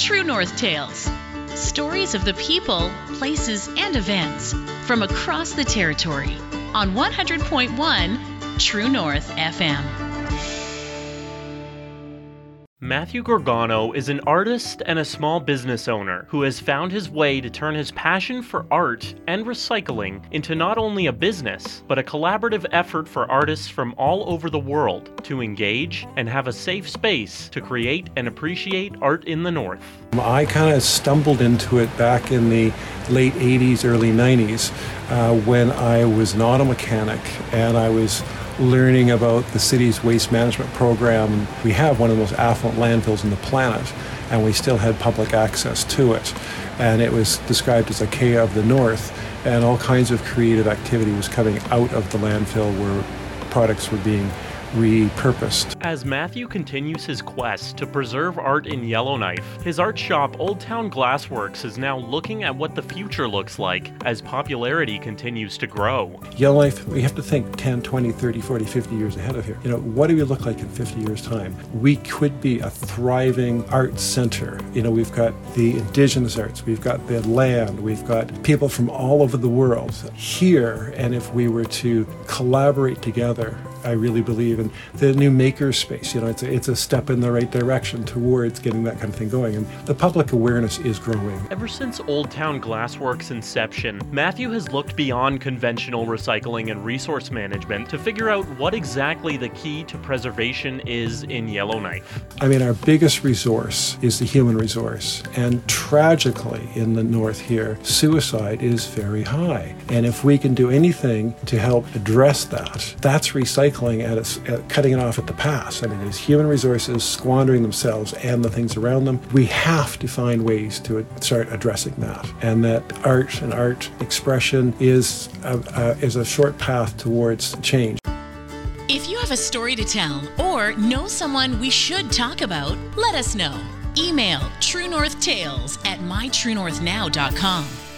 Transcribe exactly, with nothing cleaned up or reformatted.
True North Tales. Stories of the people, places, and events from across the territory on one hundred point one True North F M. Matthew Gorgano is an artist and a small business owner who has found his way to turn his passion for art and recycling into not only a business, but a collaborative effort for artists from all over the world to engage and have a safe space to create and appreciate art in the North. I kind of stumbled into it back in the late eighties, early nineties, uh, when I was an auto mechanic and I was learning about the city's waste management program. We have one of the most affluent landfills on the planet, and we still had public access to it. And it was described as a K of the North, and all kinds of creative activity was coming out of the landfill where products were being repurposed. As Matthew continues his quest to preserve art in Yellowknife, his art shop Old Town Glassworks is now looking at what the future looks like as popularity continues to grow. Yellowknife, we have to think ten, twenty, thirty, forty, fifty years ahead of here. You know, what do we look like in fifty years' time? We could be a thriving art center. You know, we've got the indigenous arts, we've got the land, we've got people from all over the world here, and if we were to collaborate together, I really believe in the new maker space. You know, it's a, it's a step in the right direction towards getting that kind of thing going. And the public awareness is growing. Ever since Old Town Glassworks' inception, Matthew has looked beyond conventional recycling and resource management to figure out what exactly the key to preservation is in Yellowknife. I mean, our biggest resource is the human resource. And tragically, in the North here, suicide is very high. And if we can do anything to help address that, that's recycling. At, its, at cutting it off at the pass. I mean, there's human resources squandering themselves and the things around them. We have to find ways to start addressing that, and that art and art expression is a, a, is a short path towards change. If you have a story to tell or know someone we should talk about, let us know. Email true north tales at my true north now dot com.